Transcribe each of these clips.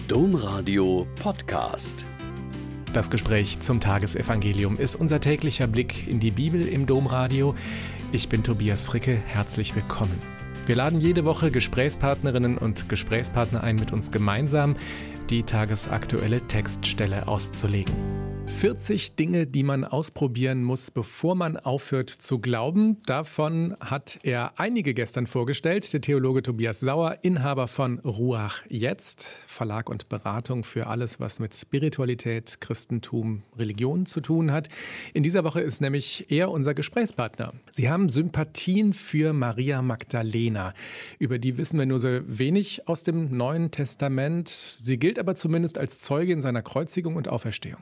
Domradio Podcast. Das Gespräch zum Tagesevangelium ist unser täglicher Blick in die Bibel im Domradio. Ich bin Tobias Fricke, herzlich willkommen. Wir laden jede Woche Gesprächspartnerinnen und Gesprächspartner ein, mit uns gemeinsam die tagesaktuelle Textstelle auszulegen. 40 Dinge, die man ausprobieren muss, bevor man aufhört zu glauben. Davon hat er einige gestern vorgestellt. Der Theologe Tobias Sauer, Inhaber von Ruach Jetzt, Verlag und Beratung für alles, was mit Spiritualität, Christentum, Religion zu tun hat. In dieser Woche ist nämlich er unser Gesprächspartner. Sie haben Sympathien für Maria Magdalena. Über die wissen wir nur so wenig aus dem Neuen Testament. Sie gilt aber zumindest als Zeugin seiner Kreuzigung und Auferstehung.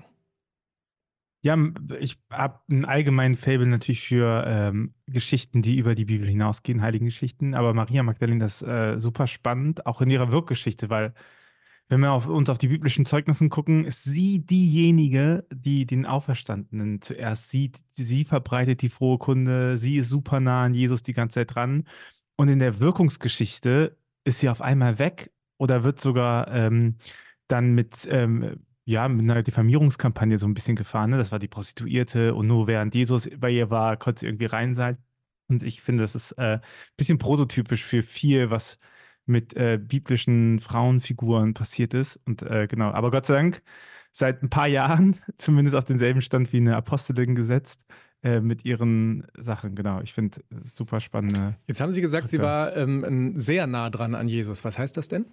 Ja, ich habe einen allgemeinen Faible natürlich für Geschichten, die über die Bibel hinausgehen, Heiligengeschichten. Aber Maria Magdalena ist super spannend, auch in ihrer Wirkgeschichte, weil wenn wir uns auf die biblischen Zeugnissen gucken, ist sie diejenige, die den Auferstandenen zuerst sieht. Sie verbreitet die frohe Kunde, sie ist super nah an Jesus die ganze Zeit dran. Und in der Wirkungsgeschichte ist sie auf einmal weg oder wird sogar dann mit einer Diffamierungskampagne so ein bisschen gefahren. Ne? Das war die Prostituierte und nur während Jesus bei ihr war, konnte sie irgendwie rein sein. Und ich finde, das ist ein bisschen prototypisch für viel, was mit biblischen Frauenfiguren passiert ist. Und genau, aber Gott sei Dank seit ein paar Jahren zumindest auf denselben Stand wie eine Apostelin gesetzt mit ihren Sachen. Genau, ich finde es super spannend. Jetzt haben Sie gesagt, sie war sehr nah dran an Jesus. Was heißt das denn?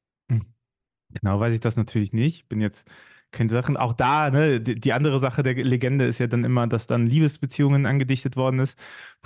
Genau weiß ich das natürlich nicht. Bin jetzt keine Sachen. Auch da, ne, die andere Sache der Legende ist ja dann immer, dass dann Liebesbeziehungen angedichtet worden ist.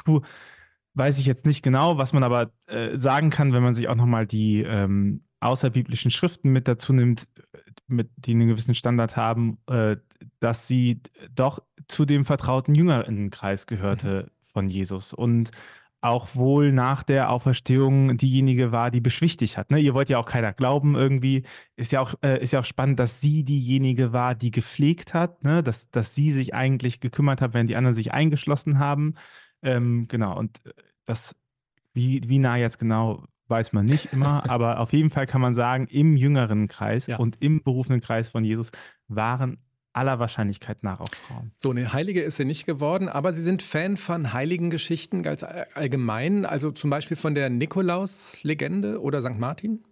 Weiß ich jetzt nicht genau, was man aber sagen kann, wenn man sich auch nochmal die außerbiblischen Schriften mit dazu nimmt, die einen gewissen Standard haben, dass sie doch zu dem vertrauten Jüngerkreis gehörte von Jesus und auch wohl nach der Auferstehung diejenige war, die beschwichtigt hat. Ne? Ihr wollt ja auch keiner glauben irgendwie. Ist ja auch spannend, dass sie diejenige war, die gepflegt hat, ne? Dass sie sich eigentlich gekümmert hat, während die anderen sich eingeschlossen haben. Genau, und das, wie nah jetzt genau, weiß man nicht immer, aber auf jeden Fall kann man sagen, im jüngeren Kreis und im berufenen Kreis von Jesus waren aller Wahrscheinlichkeit nach auch Frauen. So eine Heilige ist sie nicht geworden, aber Sie sind Fan von Heiligengeschichten ganz allgemein, also zum Beispiel von der Nikolaus-Legende oder St. Martin?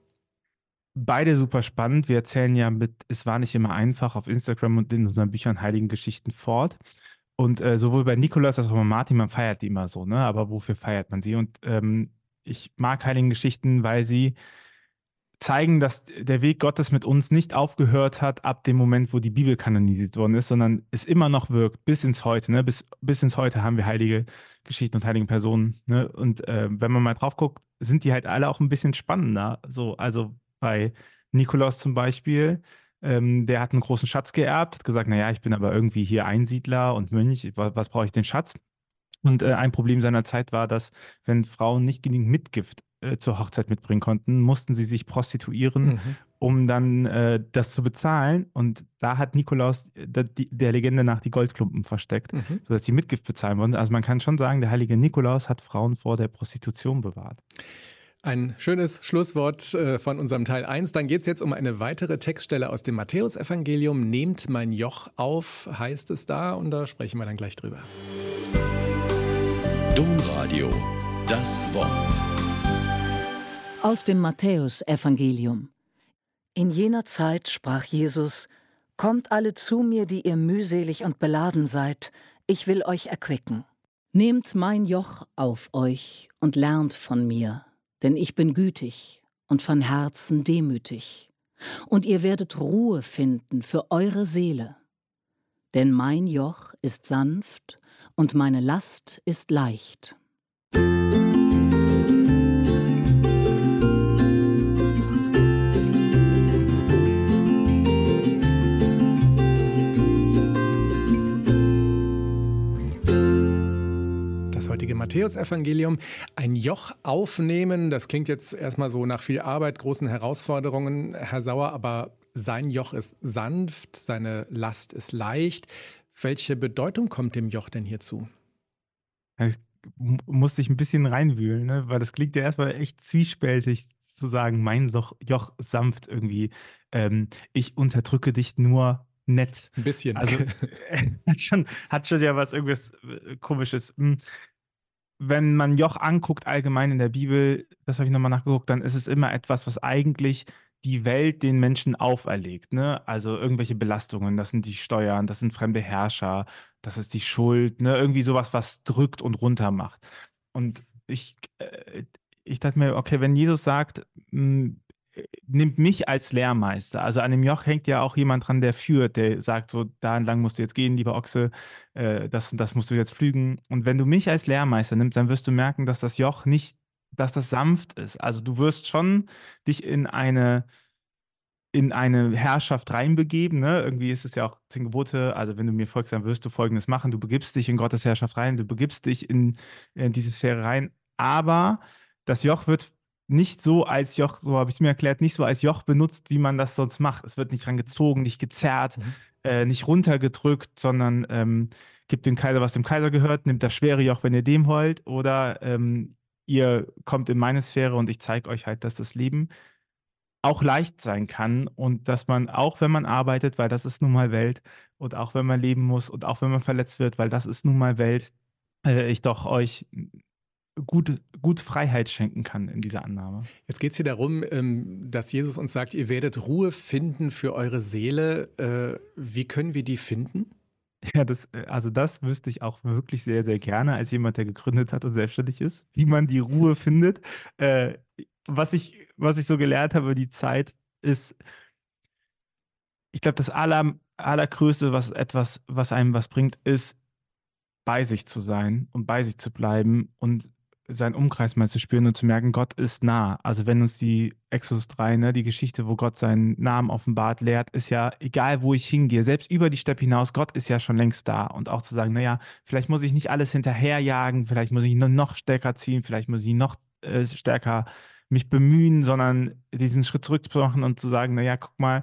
Beide super spannend. Wir erzählen ja es war nicht immer einfach, auf Instagram und in unseren Büchern Heiligengeschichten fort. Und sowohl bei Nikolaus als auch bei Martin, man feiert die immer so, ne? Aber wofür feiert man sie? Und ich mag Heiligengeschichten, weil sie zeigen, dass der Weg Gottes mit uns nicht aufgehört hat ab dem Moment, wo die Bibel kanonisiert worden ist, sondern es immer noch wirkt bis ins Heute. Ne? Bis ins Heute haben wir heilige Geschichten und heilige Personen. Ne? Und wenn man mal drauf guckt, sind die halt alle auch ein bisschen spannender. So, also bei Nikolaus zum Beispiel, der hat einen großen Schatz geerbt, hat gesagt, naja, ich bin aber irgendwie hier Einsiedler und Mönch, was brauche ich den Schatz? Und ein Problem seiner Zeit war, dass wenn Frauen nicht genügend Mitgift zur Hochzeit mitbringen konnten, mussten sie sich prostituieren, um dann das zu bezahlen. Und da hat Nikolaus der Legende nach die Goldklumpen versteckt, sodass sie Mitgift bezahlen wollten. Also man kann schon sagen, der heilige Nikolaus hat Frauen vor der Prostitution bewahrt. Ein schönes Schlusswort von unserem Teil 1. Dann geht es jetzt um eine weitere Textstelle aus dem Matthäusevangelium. Nehmt mein Joch auf, heißt es da. Und da sprechen wir dann gleich drüber. Domradio, das Wort. Aus dem Matthäusevangelium. In jener Zeit sprach Jesus: Kommt alle zu mir, die ihr mühselig und beladen seid, ich will euch erquicken. Nehmt mein Joch auf euch und lernt von mir, denn ich bin gütig und von Herzen demütig. Und ihr werdet Ruhe finden für eure Seele. Denn mein Joch ist sanft und meine Last ist leicht. Heutige Matthäusevangelium. Ein Joch aufnehmen, das klingt jetzt erstmal so nach viel Arbeit, großen Herausforderungen, Herr Sauer, aber sein Joch ist sanft, seine Last ist leicht. Welche Bedeutung kommt dem Joch denn hierzu? Ich musste ich ein bisschen reinwühlen, ne? Weil das klingt ja erstmal echt zwiespältig zu sagen, mein Joch sanft irgendwie. Ich unterdrücke dich nur nett. Ein bisschen. Also hat schon ja was irgendwas Komisches. Wenn man Joch anguckt, allgemein in der Bibel, das habe ich nochmal nachgeguckt, dann ist es immer etwas, was eigentlich die Welt den Menschen auferlegt, ne? Also irgendwelche Belastungen, das sind die Steuern, das sind fremde Herrscher, das ist die Schuld, ne? Irgendwie sowas, was drückt und runter macht. Und ich dachte mir, okay, wenn Jesus sagt, nimmt mich als Lehrmeister, also an dem Joch hängt ja auch jemand dran, der führt, der sagt so, da entlang musst du jetzt gehen, lieber Ochse, das musst du jetzt pflügen. Und wenn du mich als Lehrmeister nimmst, dann wirst du merken, dass das Joch nicht, dass das sanft ist. Also du wirst schon dich in eine Herrschaft reinbegeben, ne? Irgendwie ist es ja auch 10 Gebote, also wenn du mir folgst, dann wirst du Folgendes machen, du begibst dich in Gottes Herrschaft rein, du begibst dich in diese Sphäre rein, aber das Joch wird nicht so als Joch, so habe ich es mir erklärt, nicht so als Joch benutzt, wie man das sonst macht. Es wird nicht dran gezogen, nicht gezerrt, nicht runtergedrückt, sondern gibt dem Kaiser, was dem Kaiser gehört, nimmt das schwere Joch, wenn ihr dem wollt, oder ihr kommt in meine Sphäre und ich zeige euch halt, dass das Leben auch leicht sein kann und dass man, auch wenn man arbeitet, weil das ist nun mal Welt, und auch wenn man leben muss und auch wenn man verletzt wird, weil das ist nun mal Welt, ich doch euch gut Freiheit schenken kann in dieser Annahme. Jetzt geht es hier darum, dass Jesus uns sagt, ihr werdet Ruhe finden für eure Seele. Wie können wir die finden? Ja, das wüsste ich auch wirklich sehr, sehr gerne als jemand, der gegründet hat und selbstständig ist, wie man die Ruhe findet. Was ich so gelernt habe über die Zeit, ist, ich glaube, das Allergrößte, was einem was bringt, ist, bei sich zu sein und bei sich zu bleiben und seinen Umkreis mal zu spüren und zu merken, Gott ist nah. Also wenn uns die Exodus 3, ne, die Geschichte, wo Gott seinen Namen offenbart, lehrt, ist ja, egal wo ich hingehe, selbst über die Steppe hinaus, Gott ist ja schon längst da. Und auch zu sagen, naja, vielleicht muss ich nicht alles hinterherjagen, vielleicht muss ich noch stärker ziehen, vielleicht muss ich noch stärker mich bemühen, sondern diesen Schritt zurück zu machen und zu sagen, naja, guck mal,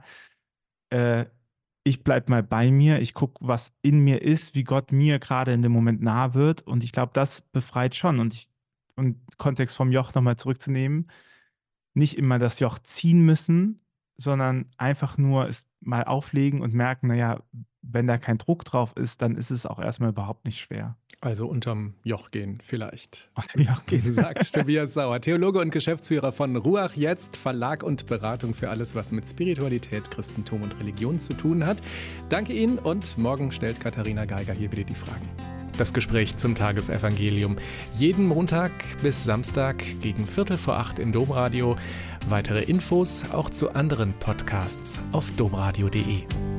ich bleibe mal bei mir, ich gucke, was in mir ist, wie Gott mir gerade in dem Moment nahe wird, und ich glaube, das befreit schon. Und Kontext vom Joch nochmal zurückzunehmen, nicht immer das Joch ziehen müssen, sondern einfach nur es mal auflegen und merken, naja, wenn da kein Druck drauf ist, dann ist es auch erstmal überhaupt nicht schwer. Also unterm Joch gehen vielleicht. Unterm Joch gehen. Sagt Tobias Sauer, Theologe und Geschäftsführer von Ruach Jetzt, Verlag und Beratung für alles, was mit Spiritualität, Christentum und Religion zu tun hat. Danke Ihnen, und morgen stellt Katharina Geiger hier wieder die Fragen. Das Gespräch zum Tagesevangelium. Jeden Montag bis Samstag gegen 7:45 im Domradio. Weitere Infos auch zu anderen Podcasts auf domradio.de.